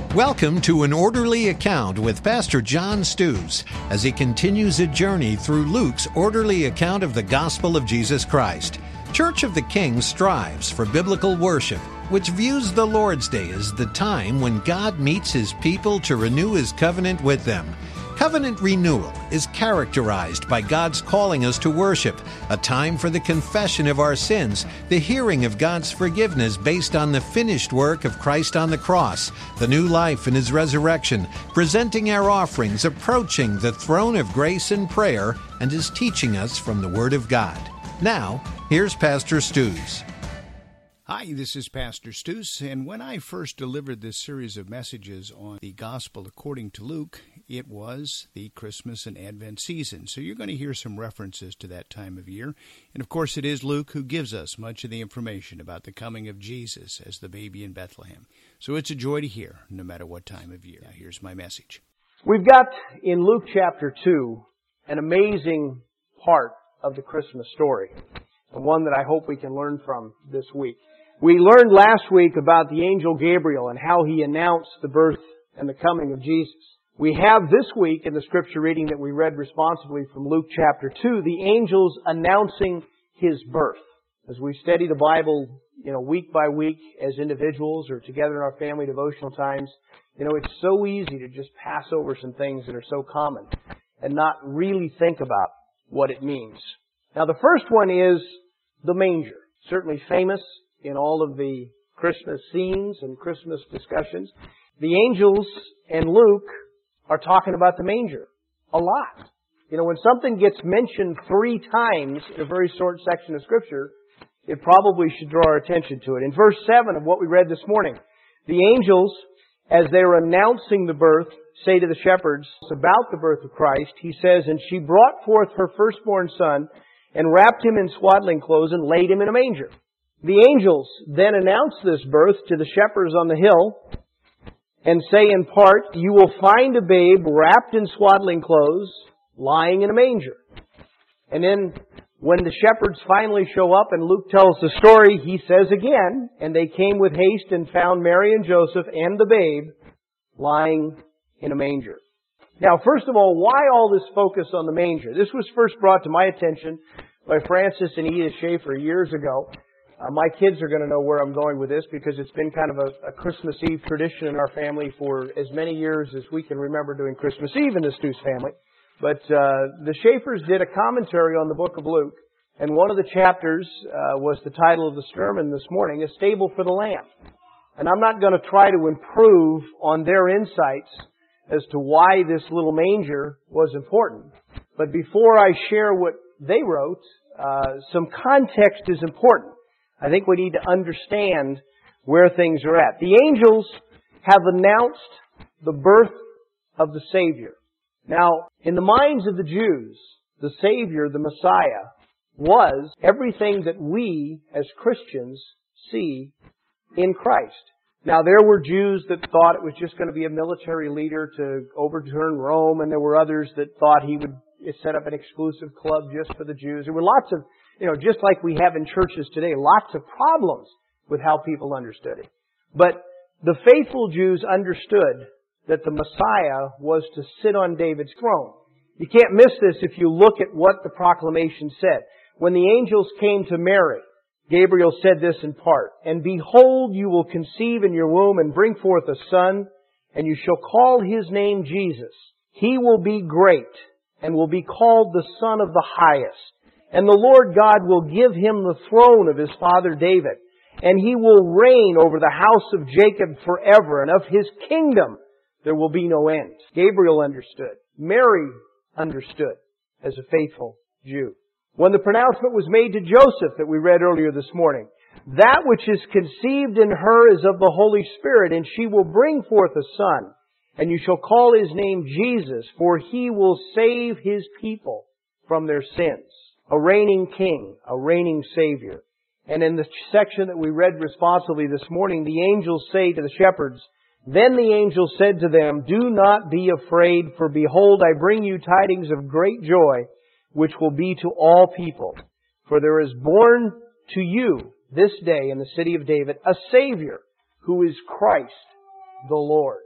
Welcome to An Orderly Account with Pastor John Stews as he continues a journey through Luke's orderly account of the gospel of Jesus Christ. Church of the King strives for biblical worship, which views the Lord's Day as the time when God meets His people to renew His covenant with them. Covenant renewal is characterized by God's calling us to worship, a time for the confession of our sins, the hearing of God's forgiveness based on the finished work of Christ on the cross, the new life in His resurrection, presenting our offerings, approaching the throne of grace in prayer, and is teaching us from the Word of God. Now, here's Pastor Stews. Hi, this is Pastor Stews, and when I first delivered this series of messages on the Gospel according to Luke, it was the Christmas and Advent season, so you're going to hear some references to that time of year. And of course, it is Luke who gives us much of the information about the coming of Jesus as the baby in Bethlehem. So it's a joy to hear, no matter what time of year. Now, here's my message. We've got in Luke chapter 2 an amazing part of the Christmas story, and one that I hope we can learn from this week. We learned last week about the angel Gabriel and how he announced the birth and the coming of Jesus. We have this week in the scripture reading that we read responsibly from Luke chapter 2, the angels announcing His birth. As we study the Bible, week by week as individuals or together in our family devotional times, it's so easy to just pass over some things that are so common and not really think about what it means. Now the first one is the manger. Certainly famous in all of the Christmas scenes and Christmas discussions. The angels and Luke are talking about the manger a lot. When something gets mentioned 3 times in a very short section of Scripture, it probably should draw our attention to it. In verse 7 of what we read this morning, the angels, as they are announcing the birth, say to the shepherds about the birth of Christ, He says, "And she brought forth her firstborn son, and wrapped him in swaddling clothes, and laid him in a manger." The angels then announce this birth to the shepherds on the hill and say in part, "You will find a babe wrapped in swaddling clothes, lying in a manger." And then when the shepherds finally show up and Luke tells the story, he says again, "And they came with haste and found Mary and Joseph and the babe lying in a manger." Now, first of all, why all this focus on the manger? This was first brought to my attention by Francis and Edith Schaefer years ago. My kids are going to know where I'm going with this because it's been kind of a Christmas Eve tradition in our family for as many years as we can remember doing Christmas Eve in the Stews family. But the Schaefers did a commentary on the book of Luke, and one of the chapters was the title of the sermon this morning, "A Stable for the Lamb." And I'm not going to try to improve on their insights as to why this little manger was important. But before I share what they wrote, some context is important. I think we need to understand where things are at. The angels have announced the birth of the Savior. Now, in the minds of the Jews, the Savior, the Messiah, was everything that we as Christians see in Christ. Now, there were Jews that thought it was just going to be a military leader to overturn Rome, and there were others that thought He would set up an exclusive club just for the Jews. There were lots of, just like we have in churches today, lots of problems with how people understood it. But the faithful Jews understood that the Messiah was to sit on David's throne. You can't miss this if you look at what the proclamation said. When the angels came to Mary, Gabriel said this in part, "And behold, you will conceive in your womb and bring forth a son, and you shall call His name Jesus. He will be great and will be called the Son of the Highest. And the Lord God will give Him the throne of His father David, and He will reign over the house of Jacob forever, and of His kingdom there will be no end." Gabriel understood. Mary understood as a faithful Jew. When the pronouncement was made to Joseph that we read earlier this morning, "That which is conceived in her is of the Holy Spirit, and she will bring forth a son, and you shall call His name Jesus, for He will save His people from their sins." A reigning King, a reigning Savior. And in the section that we read responsibly this morning, the angels say to the shepherds, "Then the angel said to them, 'Do not be afraid, for behold, I bring you tidings of great joy, which will be to all people. For there is born to you this day in the city of David a Savior, who is Christ the Lord.'"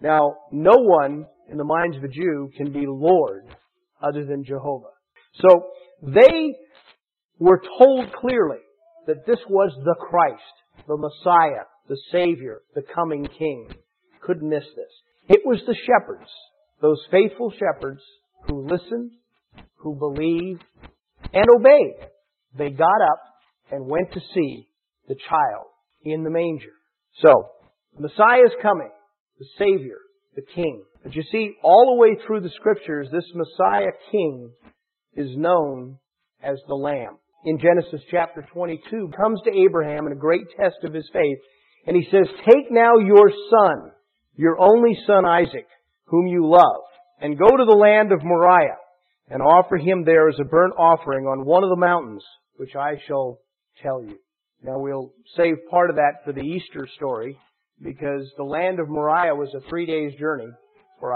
Now, no one in the minds of a Jew can be Lord other than Jehovah. So they were told clearly that this was the Christ, the Messiah, the Savior, the coming King. Couldn't miss this. It was the shepherds, those faithful shepherds who listened, who believed, and obeyed. They got up and went to see the child in the manger. So, the Messiah is coming, the Savior, the King. But you see, all the way through the Scriptures, this Messiah King is known as the Lamb. In Genesis chapter 22, comes to Abraham in a great test of his faith, and he says, "Take now your son, your only son Isaac, whom you love, and go to the land of Moriah, and offer him there as a burnt offering on one of the mountains, which I shall tell you." Now we'll save part of that for the Easter story, because the land of Moriah was a 3 days journey for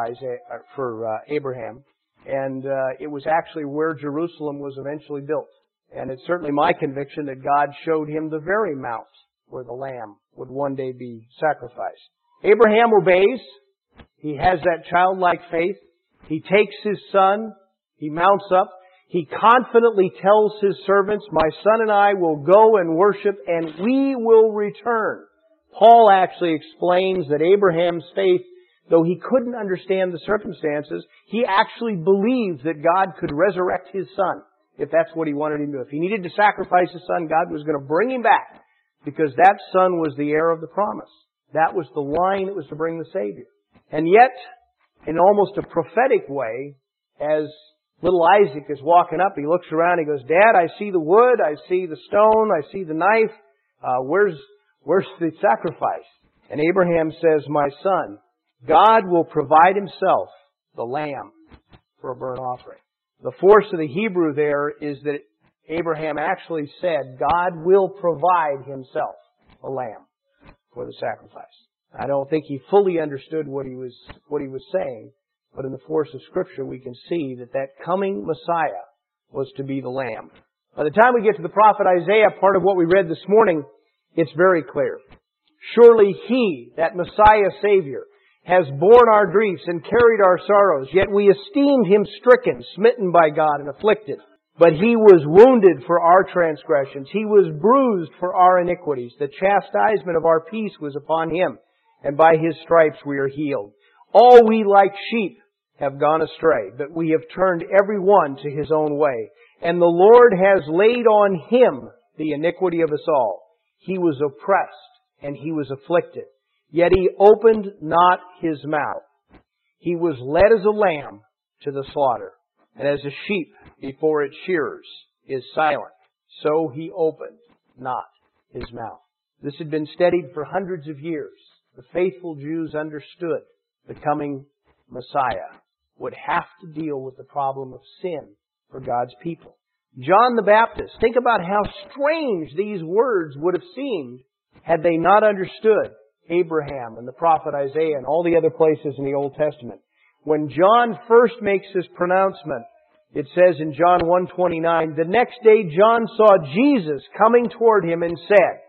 Abraham, and it was actually where Jerusalem was eventually built. And it's certainly my conviction that God showed him the very mount where the lamb would one day be sacrificed. Abraham obeys. He has that childlike faith. He takes his son. He mounts up. He confidently tells his servants, "My son and I will go and worship, and we will return." Paul actually explains that Abraham's faith, though he couldn't understand the circumstances, he actually believed that God could resurrect his son, if that's what he wanted him to do. If he needed to sacrifice his son, God was going to bring him back, because that son was the heir of the promise. That was the line that was to bring the Savior. And yet, in almost a prophetic way, as little Isaac is walking up, he looks around, he goes, "Dad, I see the wood, I see the stone, I see the knife. Where's the sacrifice?" And Abraham says, "My son, God will provide Himself the lamb for a burnt offering." The force of the Hebrew there is that Abraham actually said, God will provide Himself a lamb for the sacrifice. I don't think he fully understood what he was saying, but in the force of Scripture we can see that coming Messiah was to be the Lamb. By the time we get to the prophet Isaiah, part of what we read this morning, it's very clear. "Surely He, that Messiah Savior, has borne our griefs and carried our sorrows, yet we esteemed Him stricken, smitten by God, and afflicted. But He was wounded for our transgressions. He was bruised for our iniquities. The chastisement of our peace was upon Him, and by His stripes we are healed. All we like sheep have gone astray, but we have turned every one to his own way. And the Lord has laid on Him the iniquity of us all. He was oppressed and He was afflicted, yet He opened not His mouth. He was led as a lamb to the slaughter, and as a sheep before its shearers is silent, so He opened not His mouth." This had been studied for hundreds of years. The faithful Jews understood the coming Messiah would have to deal with the problem of sin for God's people. John the Baptist, think about how strange these words would have seemed had they not understood Abraham and the prophet Isaiah and all the other places in the Old Testament. When John first makes his pronouncement, it says in John 1:29, "The next day John saw Jesus coming toward him and said,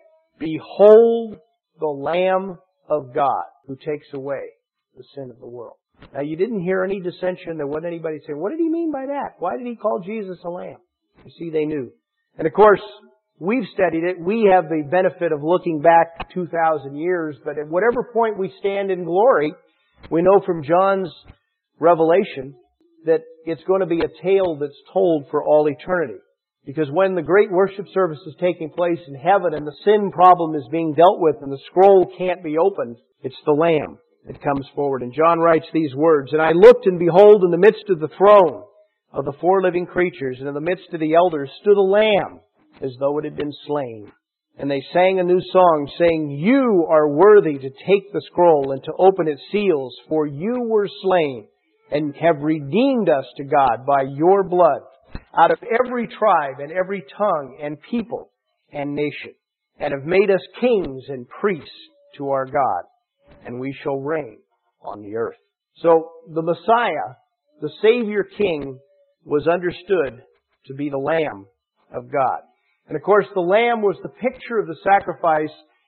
'Behold the Lamb of God who takes away the sin of the world.'" Now you didn't hear any dissension. There wasn't anybody saying, "What did He mean by that? Why did He call Jesus a lamb?" You see, they knew. And of course, we've studied it. We have the benefit of looking back 2,000 years, but at whatever point we stand in glory, we know from John's revelation that it's going to be a tale that's told for all eternity. Because when the great worship service is taking place in heaven and the sin problem is being dealt with and the scroll can't be opened, it's the Lamb that comes forward. And John writes these words, "And I looked, and behold, in the midst of the throne of the 4 living creatures, and in the midst of the elders, stood a Lamb, as though it had been slain. And they sang a new song, saying, 'You are worthy to take the scroll and to open its seals, for you were slain, and have redeemed us to God by your blood, out of every tribe and every tongue and people and nation, and have made us kings and priests to our God, and we shall reign on the earth.'" So the Messiah, the Savior King, was understood to be the Lamb of God. And of course, the Lamb was the picture of the sacrifice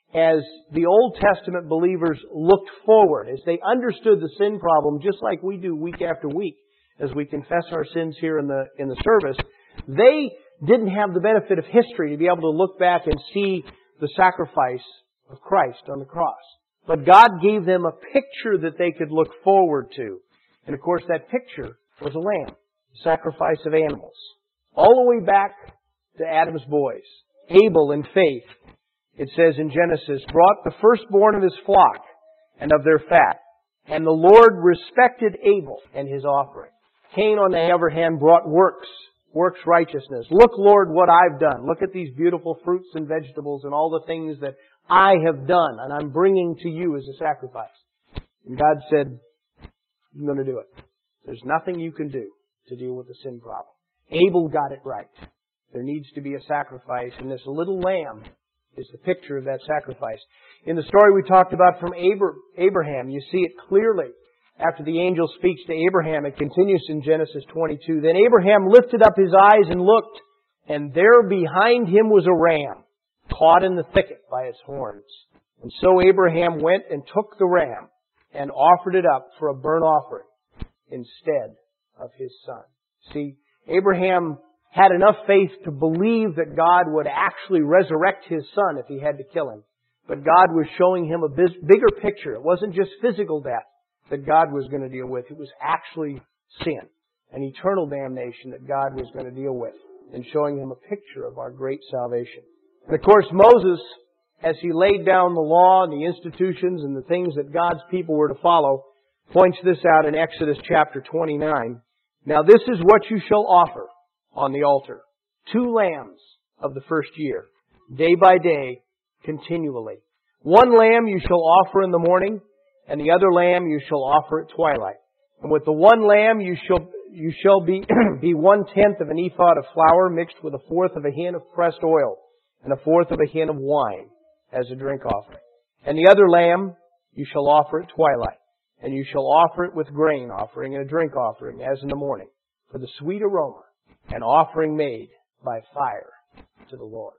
as the Old Testament believers looked forward, as they understood the sin problem, just like we do week after week, as we confess our sins here in the service, they didn't have the benefit of history to be able to look back and see the sacrifice of Christ on the cross. But God gave them a picture that they could look forward to. And of course that picture was a lamb, the sacrifice of animals. All the way back to Adam's boys. Abel in faith, it says in Genesis, brought the firstborn of his flock and of their fat. And the Lord respected Abel and his offering. Cain, on the other hand, brought works righteousness. Look, Lord, what I've done. Look at these beautiful fruits and vegetables and all the things that I have done, and I'm bringing to you as a sacrifice. And God said, I'm going to do it. There's nothing you can do to deal with the sin problem. Abel got it right. There needs to be a sacrifice, and this little lamb is the picture of that sacrifice. In the story we talked about from Abraham, you see it clearly. After the angel speaks to Abraham, it continues in Genesis 22. Then Abraham lifted up his eyes and looked, and there behind him was a ram, caught in the thicket by its horns. And so Abraham went and took the ram and offered it up for a burnt offering instead of his son. See, Abraham had enough faith to believe that God would actually resurrect his son if he had to kill him. But God was showing him a bigger picture. It wasn't just physical death that God was going to deal with. It was actually sin, an eternal damnation that God was going to deal with, and showing him a picture of our great salvation. And of course, Moses, as he laid down the law and the institutions and the things that God's people were to follow, points this out in Exodus chapter 29. Now this is what you shall offer on the altar. 2 lambs of the first year, day by day, continually. 1 lamb you shall offer in the morning, and the other lamb you shall offer at twilight. And with the 1 lamb you shall be 1/10 of an ephah of flour mixed with 1/4 of a hin of pressed oil, and 1/4 of a hin of wine as a drink offering. And the other lamb you shall offer at twilight, and you shall offer it with grain offering and a drink offering as in the morning, for the sweet aroma, an offering made by fire to the Lord.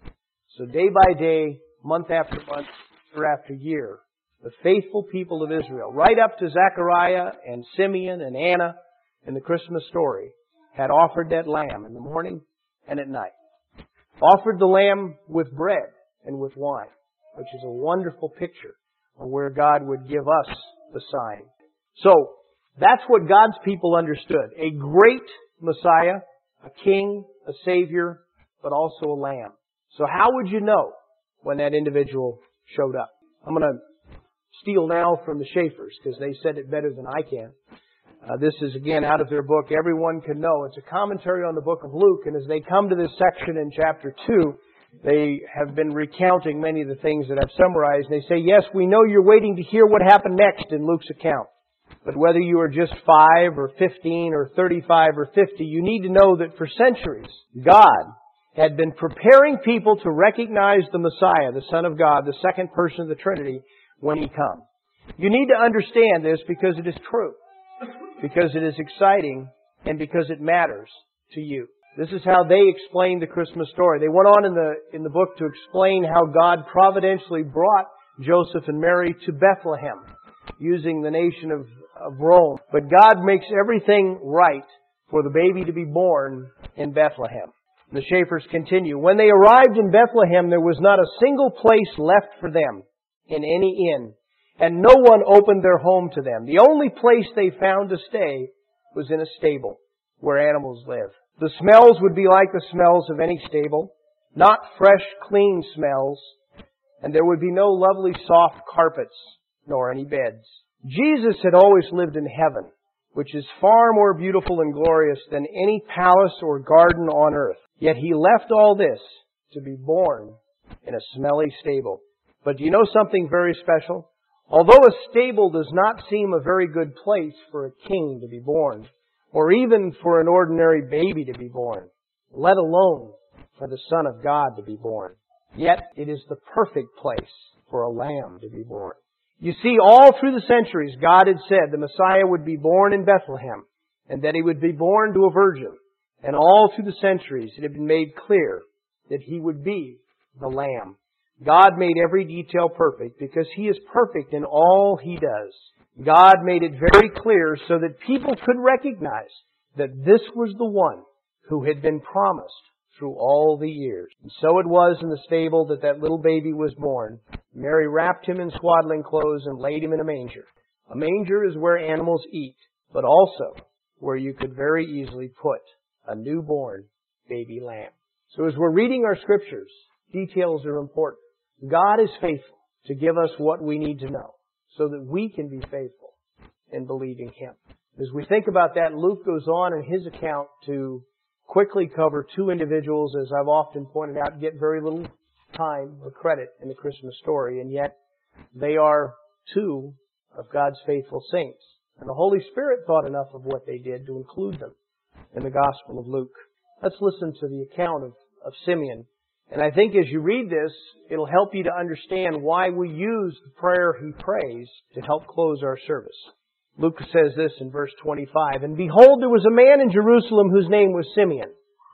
So day by day, month after month, year after year, the faithful people of Israel, right up to Zechariah and Simeon and Anna in the Christmas story, had offered that lamb in the morning and at night. Offered the lamb with bread and with wine, which is a wonderful picture of where God would give us the sign. So, that's what God's people understood. A great Messiah, a king, a savior, but also a lamb. So how would you know when that individual showed up? I'm going to steal now from the Schaeffers, because they said it better than I can. This is, again, out of their book, Everyone Can Know. It's a commentary on the book of Luke, and as they come to this section in chapter 2, they have been recounting many of the things that I've summarized. They say, yes, we know you're waiting to hear what happened next in Luke's account. But whether you are just 5 or 15 or 35 or 50, you need to know that for centuries, God had been preparing people to recognize the Messiah, the Son of God, the second person of the Trinity, when He comes. You need to understand this because it is true, because it is exciting, and because it matters to you. This is how they explained the Christmas story. They went on in the book to explain how God providentially brought Joseph and Mary to Bethlehem, using the nation of Rome. But God makes everything right for the baby to be born in Bethlehem. The Schaeffers continue, when they arrived in Bethlehem, there was not a single place left for them in any inn, and no one opened their home to them. The only place they found to stay was in a stable where animals live. The smells would be like the smells of any stable, not fresh, clean smells, and there would be no lovely soft carpets, nor any beds. Jesus had always lived in heaven, which is far more beautiful and glorious than any palace or garden on earth. Yet He left all this to be born in a smelly stable. But do you know something very special? Although a stable does not seem a very good place for a king to be born, or even for an ordinary baby to be born, let alone for the Son of God to be born, yet it is the perfect place for a lamb to be born. You see, all through the centuries, God had said the Messiah would be born in Bethlehem, and that He would be born to a virgin. And all through the centuries, it had been made clear that He would be the Lamb. God made every detail perfect because He is perfect in all He does. God made it very clear so that people could recognize that this was the one who had been promised through all the years. And so it was in the stable that little baby was born. Mary wrapped Him in swaddling clothes and laid Him in a manger. A manger is where animals eat, but also where you could very easily put a newborn baby lamb. So as we're reading our Scriptures, details are important. God is faithful to give us what we need to know so that we can be faithful in believing Him. As we think about that, Luke goes on in his account to quickly cover two individuals, as I've often pointed out, get very little time or credit in the Christmas story, and yet they are two of God's faithful saints. And the Holy Spirit thought enough of what they did to include them in the Gospel of Luke. Let's listen to the account of Simeon. And I think as you read this, it'll help you to understand why we use the prayer he prays to help close our service. Luke says this in verse 25, "And behold, there was a man in Jerusalem whose name was Simeon.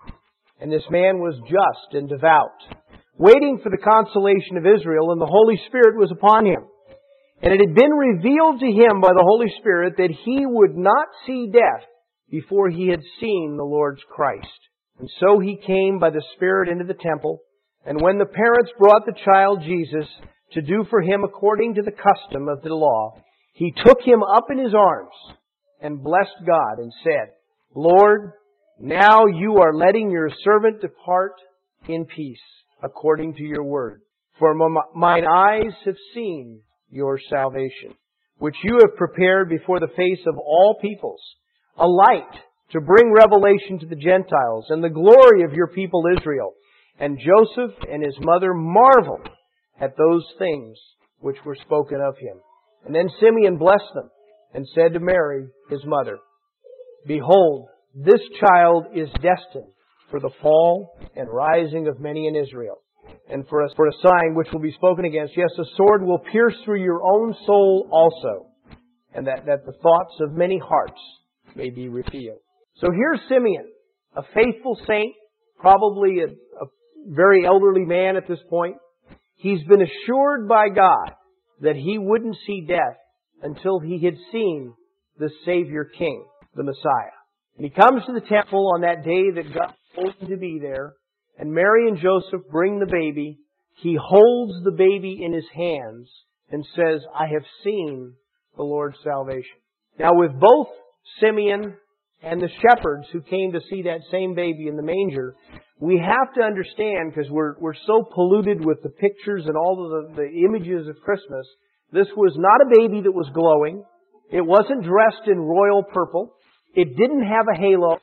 And this man was just and devout, waiting for the consolation of Israel, and the Holy Spirit was upon him. And it had been revealed to him by the Holy Spirit that he would not see death before he had seen the Lord's Christ. And so he came by the Spirit into the temple. And when the parents brought the child Jesus to do for him according to the custom of the law, he took him up in his arms and blessed God and said, 'Lord, now you are letting your servant depart in peace according to your word. For mine eyes have seen your salvation, which you have prepared before the face of all peoples, a light to bring revelation to the Gentiles and the glory of your people Israel.' And Joseph and his mother marveled at those things which were spoken of him. And then Simeon blessed them and said to Mary, his mother, 'Behold, this child is destined for the fall and rising of many in Israel, and for a sign which will be spoken against. Yes, a sword will pierce through your own soul also, and that the thoughts of many hearts may be revealed.'" So here's Simeon, a faithful saint, probably a very elderly man at this point. He's been assured by God that he wouldn't see death until he had seen the Savior King, the Messiah. And he comes to the temple on that day that God told him to be there, and Mary and Joseph bring the baby. He holds the baby in his hands and says, "I have seen the Lord's salvation." Now with both Simeon and the shepherds who came to see that same baby in the manger, we have to understand, because we're so polluted with the pictures and all of the images of Christmas, this was not a baby that was glowing. It wasn't dressed in royal purple. It didn't have a halo.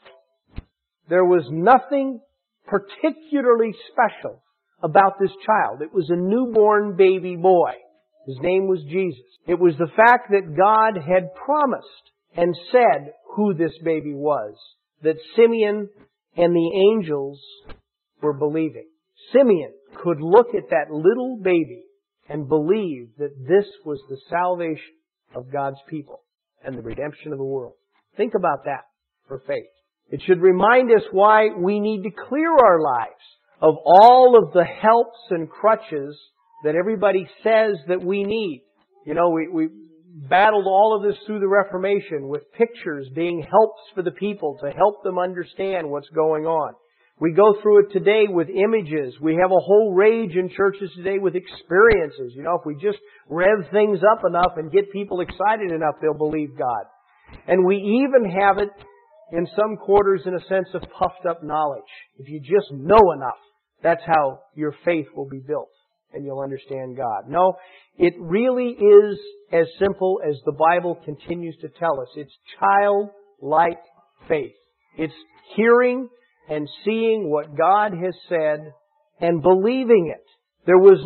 There was nothing particularly special about this child. It was a newborn baby boy. His name was Jesus. It was the fact that God had promised and said who this baby was that Simeon and the angels were believing. Simeon could look at that little baby and believe that this was the salvation of God's people and the redemption of the world. Think about that for faith. It should remind us why we need to clear our lives of all of the helps and crutches that everybody says that we need. You know, we battled all of this through the Reformation with pictures being helps for the people to help them understand what's going on. We go through it today with images. We have a whole rage in churches today with experiences. You know, if we just rev things up enough and get people excited enough, they'll believe God. And we even have it in some quarters in a sense of puffed up knowledge. If you just know enough, that's how your faith will be built and you'll understand God. No, it really is as simple as the Bible continues to tell us. It's childlike faith. It's hearing and seeing what God has said and believing it. There was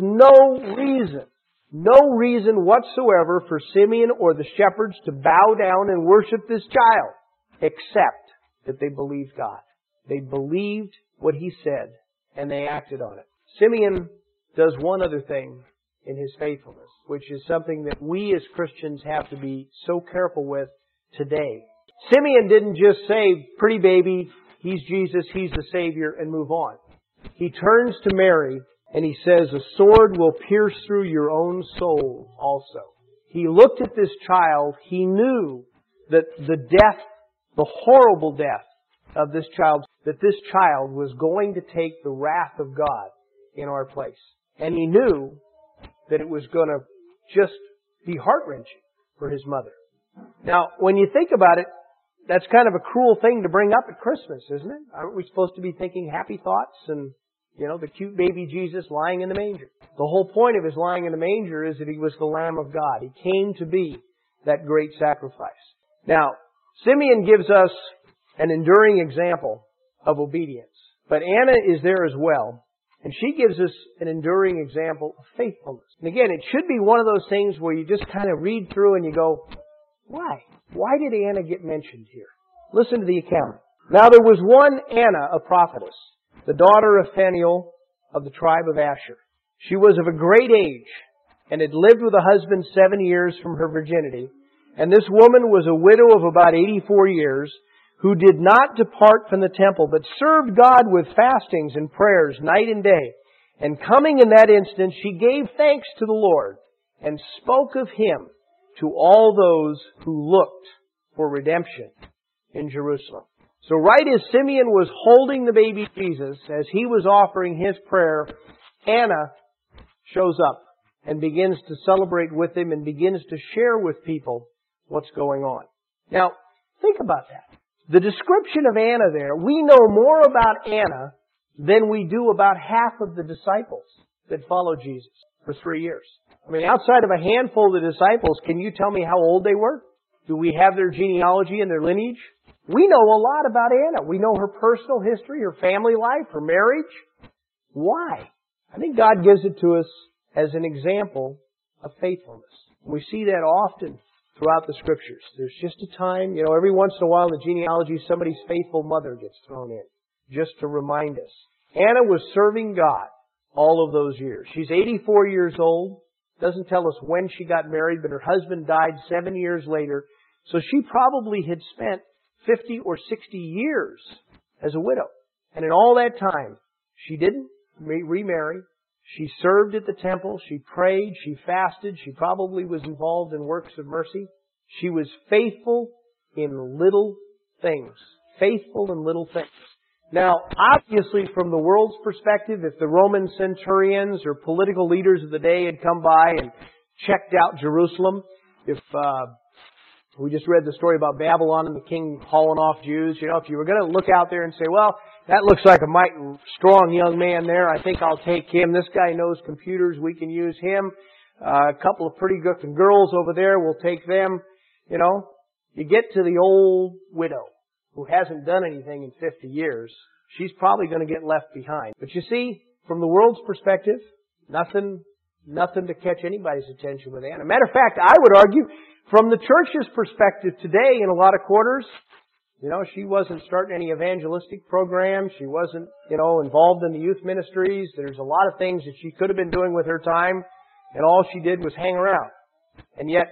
no reason whatsoever for Simeon or the shepherds to bow down and worship this child, except that they believed God. They believed what He said, and they acted on it. Simeon does one other thing in his faithfulness, which is something that we as Christians have to be so careful with today. Simeon didn't just say, "Pretty baby, He's Jesus, He's the Savior," and move on. He turns to Mary And he says, a sword will pierce through your own soul also. He looked at this child. He knew that the death, the horrible death of this child, that this child was going to take the wrath of God in our place. And he knew that it was going to just be heart-wrenching for his mother. Now, when you think about it, that's kind of a cruel thing to bring up at Christmas, isn't it? Aren't we supposed to be thinking happy thoughts and, the cute baby Jesus lying in the manger? The whole point of his lying in the manger is that he was the Lamb of God. He came to be that great sacrifice. Now, Simeon gives us an enduring example of obedience. But Anna is there as well. And she gives us an enduring example of faithfulness. And again, it should be one of those things where you just kind of read through and you go, why? Why did Anna get mentioned here? Listen to the account. Now there was one Anna, a prophetess, the daughter of Phanuel of the tribe of Asher. She was of a great age and had lived with a husband 7 years from her virginity. And this woman was a widow of about 84 years, who did not depart from the temple, but served God with fastings and prayers night and day. And coming in that instant, she gave thanks to the Lord and spoke of Him to all those who looked for redemption in Jerusalem. So right as Simeon was holding the baby Jesus, as he was offering his prayer, Anna shows up and begins to celebrate with him and begins to share with people what's going on. Now, think about that. The description of Anna there, we know more about Anna than we do about half of the disciples that followed Jesus for 3 years. I mean, outside of a handful of the disciples, can you tell me how old they were? Do we have their genealogy and their lineage? We know a lot about Anna. We know her personal history, her family life, her marriage. Why? I think God gives it to us as an example of faithfulness. We see that often throughout the Scriptures. There's just a time, every once in a while in the genealogy, somebody's faithful mother gets thrown in, just to remind us. Anna was serving God all of those years. She's 84 years old. Doesn't tell us when she got married, but her husband died 7 years later. So she probably had spent 50 or 60 years as a widow. And in all that time, she didn't remarry. She served at the temple. She prayed. She fasted. She probably was involved in works of mercy. She was faithful in little things. Faithful in little things. Now, obviously, from the world's perspective, if the Roman centurions or political leaders of the day had come by and checked out Jerusalem, if we just read the story about Babylon and the king hauling off Jews, if you were going to look out there and say, well, that looks like a mighty strong young man there. I think I'll take him. This guy knows computers. We can use him. A couple of pretty good girls over there. We'll take them. You get to the old widow who hasn't done anything in 50 years. She's probably going to get left behind. But you see, from the world's perspective, nothing to catch anybody's attention with Anna. Matter of fact, I would argue, from the church's perspective today in a lot of quarters, she wasn't starting any evangelistic programs. She wasn't, involved in the youth ministries. There's a lot of things that she could have been doing with her time, and all she did was hang around. And yet,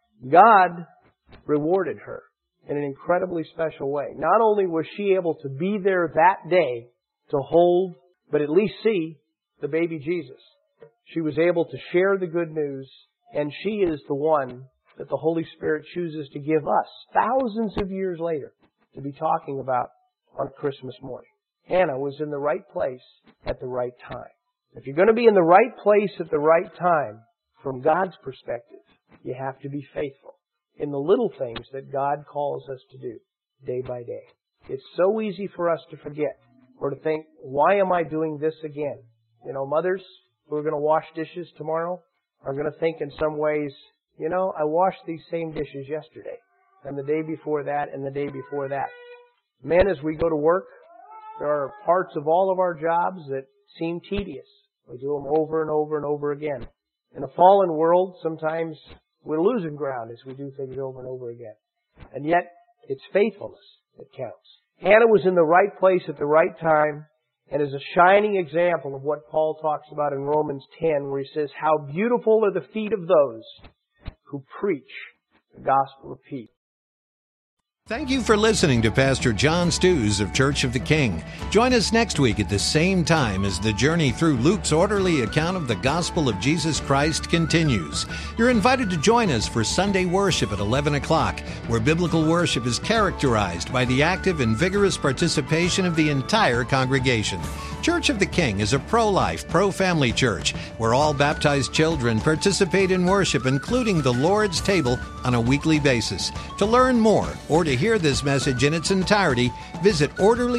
God rewarded her in an incredibly special way. Not only was she able to be there that day to hold, but at least see the baby Jesus. She was able to share the good news, and she is the one that the Holy Spirit chooses to give us thousands of years later to be talking about on Christmas morning. Anna was in the right place at the right time. If you're going to be in the right place at the right time, from God's perspective, you have to be faithful in the little things that God calls us to do day by day. It's so easy for us to forget or to think, why am I doing this again? Mothers who are going to wash dishes tomorrow are going to think in some ways, I washed these same dishes yesterday, and the day before that, and the day before that. Men, as we go to work, there are parts of all of our jobs that seem tedious. We do them over and over and over again. In a fallen world, sometimes we're losing ground as we do things over and over again. And yet, it's faithfulness that counts. Anna was in the right place at the right time, and is a shining example of what Paul talks about in Romans 10, where he says, how beautiful are the feet of those who preach the gospel of peace. Thank you for listening to Pastor John Stews of Church of the King. Join us next week at the same time as the journey through Luke's orderly account of the gospel of Jesus Christ continues. You're invited to join us for Sunday worship at 11 o'clock, where biblical worship is characterized by the active and vigorous participation of the entire congregation. Church of the King is a pro-life, pro-family church where all baptized children participate in worship, including the Lord's table, on a weekly basis. To learn more or to hear this message in its entirety, visit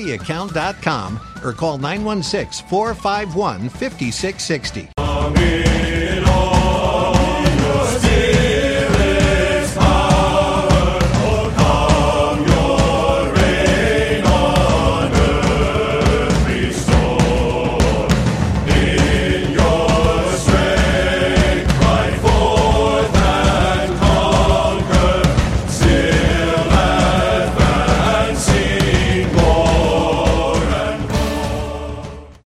orderlyaccount.com or call 916-451-5660.